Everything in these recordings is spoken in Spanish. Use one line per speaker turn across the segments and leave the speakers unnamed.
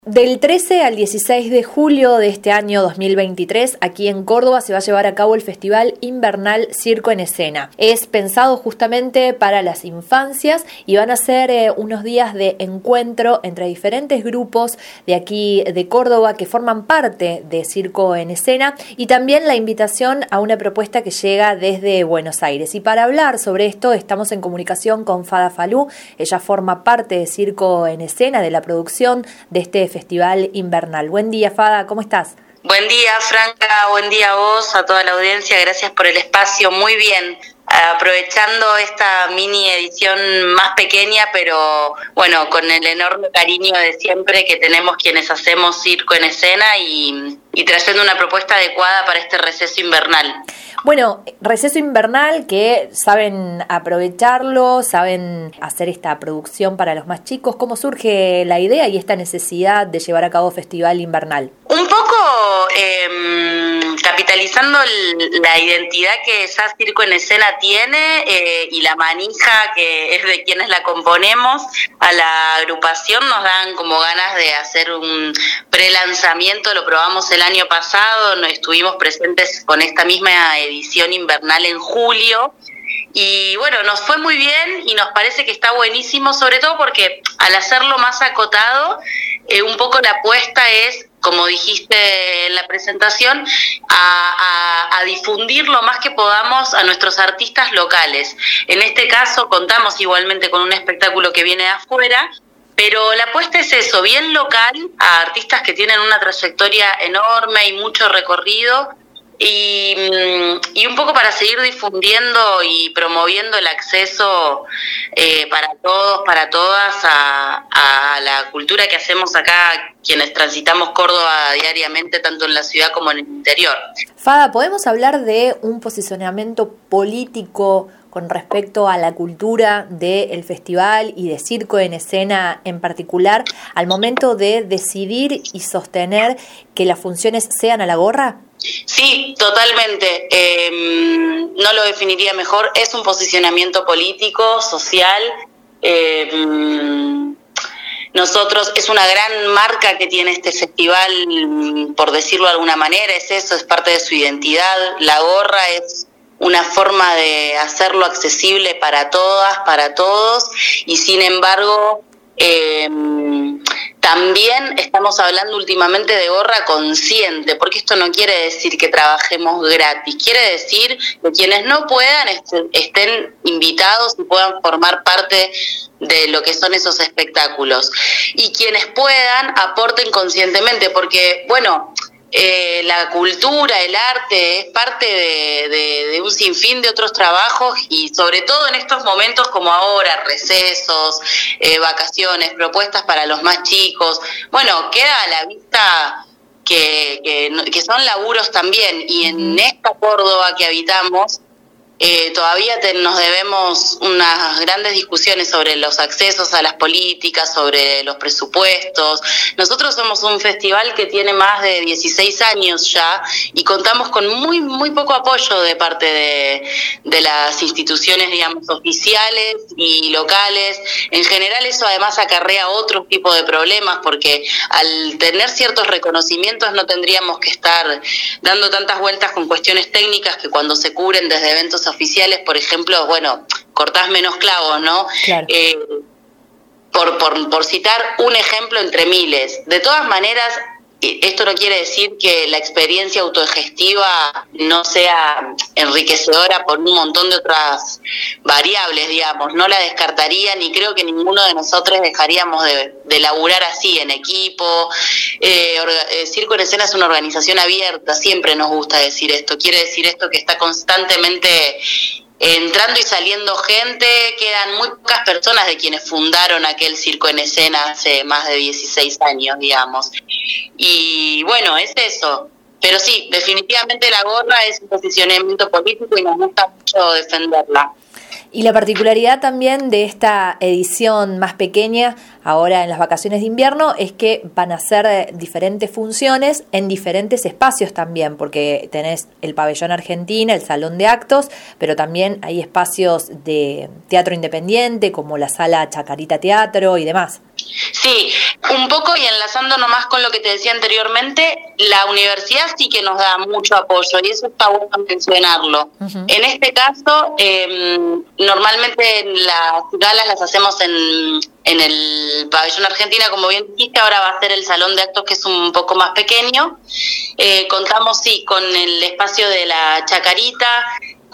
Del 13 al 16 de julio de este año 2023, aquí en Córdoba se va a llevar a cabo el Festival Invernal Circo en Escena. Es pensado justamente para las infancias y van a ser unos días de encuentro entre diferentes grupos de aquí de Córdoba que forman parte de Circo en Escena y también la invitación a una propuesta que llega desde Buenos Aires. Y para hablar sobre esto estamos en comunicación con Fada Falú. Ella forma parte de Circo en Escena, de la producción de este Festival Invernal. Buen día, Fada, ¿cómo estás?
Buen día, Franca, buen día a vos, a toda la audiencia, gracias por el espacio, muy bien. Aprovechando esta mini edición más pequeña, pero bueno, con el enorme cariño de siempre que tenemos quienes hacemos Circo en Escena y trayendo una propuesta adecuada para este receso invernal.
Bueno, receso invernal que saben aprovecharlo, saben hacer esta producción para los más chicos. ¿Cómo surge la idea y esta necesidad de llevar a cabo Festival Invernal?
Un poco capitalizando la identidad que ya Circo en Escena tiene y la manija que es de quienes la componemos, a la agrupación nos dan como ganas de hacer un pre-lanzamiento. Lo probamos el año pasado, estuvimos presentes con esta misma edición invernal en julio y bueno, nos fue muy bien y nos parece que está buenísimo, sobre todo porque al hacerlo más acotado, un poco la apuesta es, como dijiste en la presentación, a difundir lo más que podamos a nuestros artistas locales. En este caso contamos igualmente con un espectáculo que viene de afuera, pero la apuesta es eso, bien local, a artistas que tienen una trayectoria enorme y mucho recorrido, y un poco para seguir difundiendo y promoviendo el acceso para todos, para todas, a la cultura que hacemos acá, quienes transitamos Córdoba diariamente, tanto en la ciudad como en el interior.
Fada, ¿podemos hablar de un posicionamiento político con respecto a la cultura del festival y de Circo en Escena en particular, al momento de decidir y sostener que las funciones sean a la gorra?
Sí, totalmente. No lo definiría mejor. Es un posicionamiento político, social. Nosotros, es una gran marca que tiene este festival, por decirlo de alguna manera, es eso, es parte de su identidad. La gorra es una forma de hacerlo accesible para todas, para todos, y sin embargo, también estamos hablando últimamente de gorra consciente, porque esto no quiere decir que trabajemos gratis, quiere decir que quienes no puedan estén invitados y puedan formar parte de lo que son esos espectáculos. Y quienes puedan, aporten conscientemente, porque, bueno, la cultura, el arte es parte de un sinfín de otros trabajos y sobre todo en estos momentos como ahora, recesos, vacaciones, propuestas para los más chicos. Bueno, queda a la vista que son laburos también, y en esta Córdoba que habitamos todavía nos debemos unas grandes discusiones sobre los accesos a las políticas, sobre los presupuestos. Nosotros somos un festival que tiene más de 16 años ya y contamos con muy poco apoyo de parte de las instituciones, digamos, oficiales y locales. En general eso además acarrea otro tipo de problemas, porque al tener ciertos reconocimientos no tendríamos que estar dando tantas vueltas con cuestiones técnicas que cuando se cubren desde eventos oficiales, por ejemplo, bueno, cortás menos clavos, ¿no?
Claro.
Por citar un ejemplo entre miles. De todas maneras, esto no quiere decir que la experiencia autogestiva no sea enriquecedora por un montón de otras variables, digamos. No la descartaría, ni creo que ninguno de nosotros dejaríamos de laburar así, en equipo. Circo en Escena es una organización abierta, siempre nos gusta decir esto. Quiere decir esto que está constantemente entrando y saliendo gente. Quedan muy pocas personas de quienes fundaron aquel Circo en Escena hace más de 16 años, digamos. Y bueno, es eso. Pero sí, definitivamente la gorra es un posicionamiento político y nos gusta mucho defenderla.
Y la particularidad también de esta edición más pequeña ahora en las vacaciones de invierno es que van a hacer diferentes funciones en diferentes espacios también, porque tenés el pabellón Argentina, el salón de actos, pero también hay espacios de teatro independiente como la sala Chacarita Teatro y demás.
Sí, un poco, y enlazando nomás con lo que te decía anteriormente, la universidad sí que nos da mucho apoyo y eso está bueno mencionarlo. Uh-huh. En este caso, normalmente las galas las hacemos en el pabellón Argentina, como bien dijiste, ahora va a ser el salón de actos, que es un poco más pequeño. Contamos, sí, con el espacio de la Chacarita,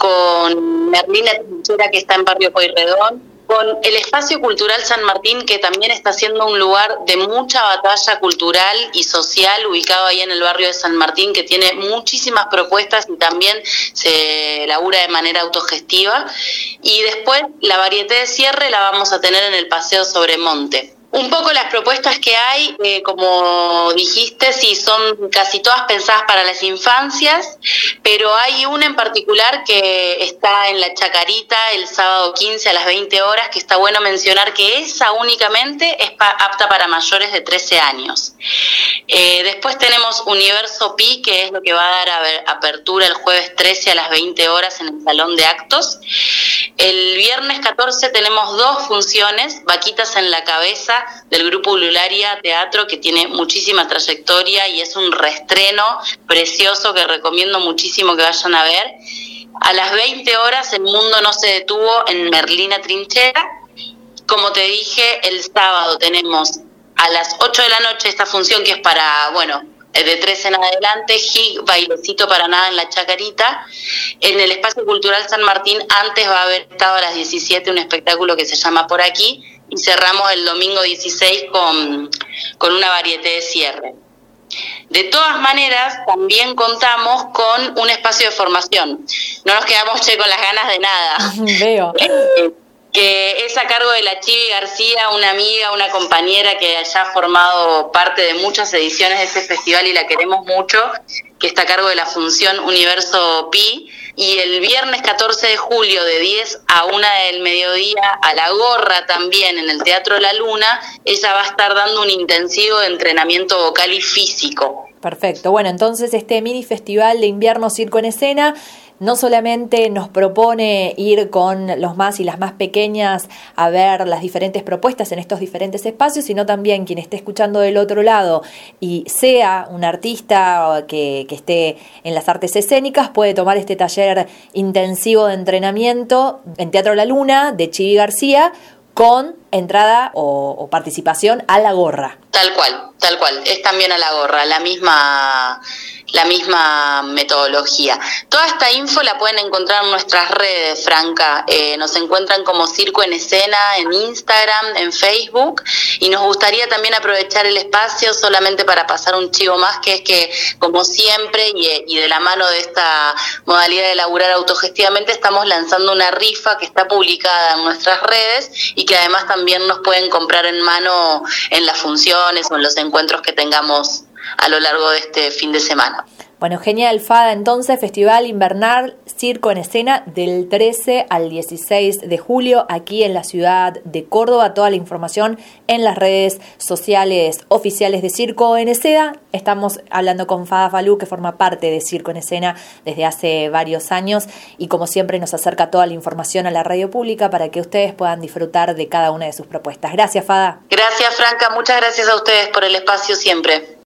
con Merlina Trinchera, que está en Barrio Pueyrredón, con el Espacio Cultural San Martín, que también está siendo un lugar de mucha batalla cultural y social, ubicado ahí en el barrio de San Martín, que tiene muchísimas propuestas y también se labura de manera autogestiva. Y después la varieté de cierre la vamos a tener en el Paseo Sobremonte. Un poco las propuestas que hay, como dijiste, sí, son casi todas pensadas para las infancias, pero hay una en particular que está en la Chacarita el sábado 15 a las 20 horas, que está bueno mencionar que esa únicamente es apta para mayores de 13 años. Después tenemos Universo Pi, que es lo que va a dar apertura el jueves 13 a las 20 horas en el Salón de Actos. El viernes 14 tenemos 2 funciones, Vaquitas en la Cabeza, del grupo Ulularia Teatro, que tiene muchísima trayectoria y es un reestreno precioso que recomiendo muchísimo que vayan a ver. A las 20 horas El Mundo No Se Detuvo en Merlina Trinchera. Como te dije, el sábado tenemos a las 8 de la noche esta función que es para, de 13 en adelante, bailecito para nada en la Chacarita. En el Espacio Cultural San Martín antes va a haber estado a las 17 un espectáculo que se llama Por Aquí, y cerramos el domingo 16 con una varieté de cierre. De todas maneras, también contamos con un espacio de formación. No nos quedamos con las ganas de nada.
Veo.
Que es a cargo de la Chivi García, una amiga, una compañera que ya ha formado parte de muchas ediciones de este festival y la queremos mucho, que está a cargo de la función Universo Pi. Y el viernes 14 de julio de 10 a 1 del mediodía a La Gorra también en el Teatro La Luna, ella va a estar dando un intensivo de entrenamiento vocal y físico.
Perfecto, bueno, entonces este mini festival de invierno Circo en Escena no solamente nos propone ir con los más y las más pequeñas a ver las diferentes propuestas en estos diferentes espacios, sino también quien esté escuchando del otro lado y sea un artista que esté en las artes escénicas, puede tomar este taller intensivo de entrenamiento en Teatro La Luna de Chivi García con entrada o participación a La Gorra.
Tal cual, es también a La Gorra, la misma metodología. Toda esta info la pueden encontrar en nuestras redes, Franca. Nos encuentran como Circo en Escena en Instagram, en Facebook, y nos gustaría también aprovechar el espacio solamente para pasar un chivo más, que es que, como siempre, y de la mano de esta modalidad de laburar autogestivamente, estamos lanzando una rifa que está publicada en nuestras redes y que además también nos pueden comprar en mano en las funciones o en los encuentros que tengamos a lo largo de este fin de semana.
Bueno, genial, Fada. Entonces, Festival Invernal Circo en Escena del 13 al 16 de julio aquí en la ciudad de Córdoba. Toda la información en las redes sociales oficiales de Circo en Escena. Estamos hablando con Fada Falú, que forma parte de Circo en Escena desde hace varios años y como siempre nos acerca toda la información a la radio pública para que ustedes puedan disfrutar de cada una de sus propuestas. Gracias, Fada.
Gracias, Franca. Muchas gracias a ustedes por el espacio siempre.